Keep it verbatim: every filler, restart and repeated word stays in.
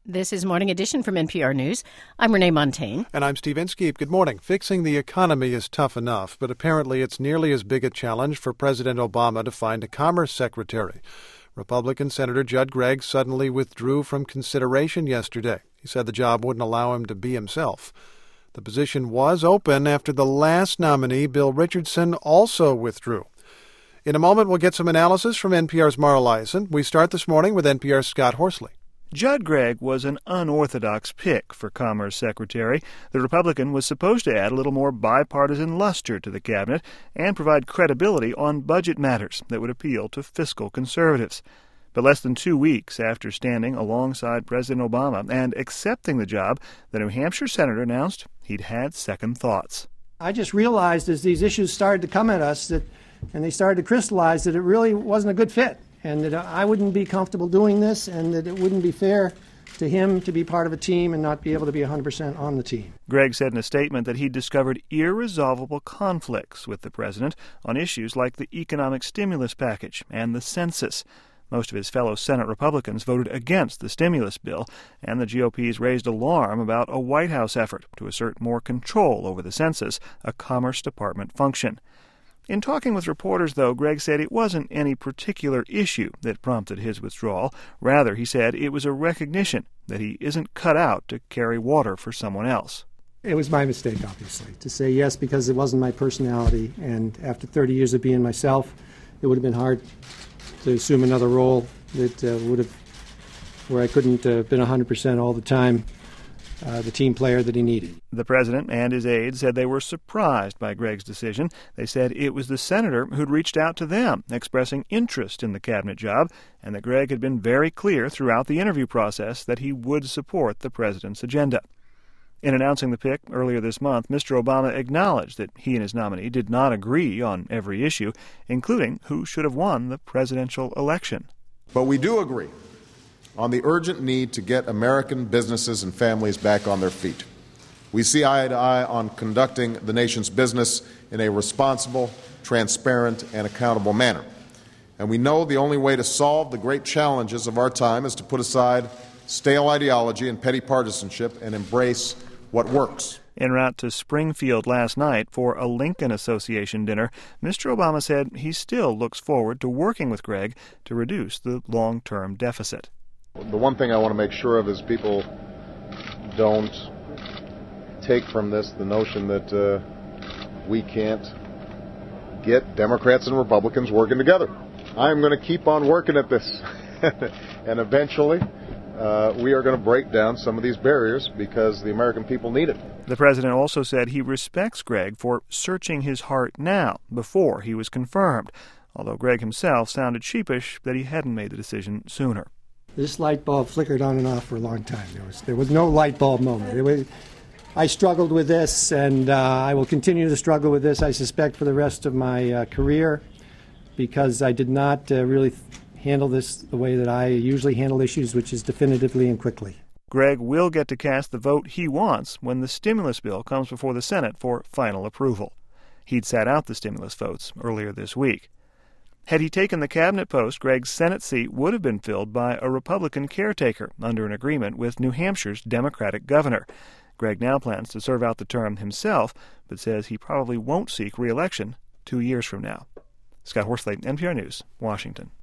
This is Morning Edition from N P R News. I'm Renee Montaigne. And I'm Steve Inskeep. Good morning. Fixing the economy is tough enough, but apparently it's nearly as big a challenge for President Obama to find a commerce secretary. Republican Senator Judd Gregg suddenly withdrew from consideration yesterday. He said the job wouldn't allow him to be himself. The position was open after the last nominee, Bill Richardson, also withdrew. In a moment, we'll get some analysis from N P R's Mara Liasson. We start this morning with N P R's Scott Horsley. Judd Gregg was an unorthodox pick for Commerce Secretary. The Republican was supposed to add a little more bipartisan luster to the cabinet and provide credibility on budget matters that would appeal to fiscal conservatives. But less than two weeks after standing alongside President Obama and accepting the job, the New Hampshire senator announced he'd had second thoughts. I just realized as these issues started to come at us that, and they started to crystallize, that it really wasn't a good fit. And that I wouldn't be comfortable doing this, and that it wouldn't be fair to him to be part of a team and not be able to be one hundred percent on the team. Gregg said in a statement that he discovered irresolvable conflicts with the president on issues like the economic stimulus package and the census. Most of his fellow Senate Republicans voted against the stimulus bill, and the G O P's raised alarm about a White House effort to assert more control over the census, a Commerce Department function. In talking with reporters, though, Gregg said it wasn't any particular issue that prompted his withdrawal. Rather, he said it was a recognition that he isn't cut out to carry water for someone else. It was my mistake, obviously, to say yes because it wasn't my personality. And after thirty years of being myself, it would have been hard to assume another role that uh, would have, where I couldn't have been one hundred percent all the time. Uh, the team player that he needed. The president and his aides said they were surprised by Gregg's decision. They said it was the senator who'd reached out to them, expressing interest in the cabinet job, and that Gregg had been very clear throughout the interview process that he would support the president's agenda. In announcing the pick earlier this month, Mister Obama acknowledged that he and his nominee did not agree on every issue, including who should have won the presidential election. But we do agree on the urgent need to get American businesses and families back on their feet. We see eye to eye on conducting the nation's business in a responsible, transparent, and accountable manner. And we know the only way to solve the great challenges of our time is to put aside stale ideology and petty partisanship and embrace what works. En route to Springfield last night for a Lincoln Association dinner, Mister Obama said he still looks forward to working with Gregg to reduce the long-term deficit. The one thing I want to make sure of is people don't take from this the notion that uh, we can't get Democrats and Republicans working together. I'm going to keep on working at this, and eventually uh, we are going to break down some of these barriers because the American people need it. The president also said he respects Gregg for searching his heart now, before he was confirmed, although Gregg himself sounded sheepish that he hadn't made the decision sooner. This light bulb flickered on and off for a long time. There was there was no light bulb moment. It was, I struggled with this, and uh, I will continue to struggle with this, I suspect, for the rest of my uh, career, because I did not uh, really th- handle this the way that I usually handle issues, which is definitively and quickly. Gregg will get to cast the vote he wants when the stimulus bill comes before the Senate for final approval. He'd sat out the stimulus votes earlier this week. Had he taken the cabinet post, Gregg's Senate seat would have been filled by a Republican caretaker under an agreement with New Hampshire's Democratic governor. Gregg now plans to serve out the term himself, but says he probably won't seek re-election two years from now. Scott Horsley, N P R News, Washington.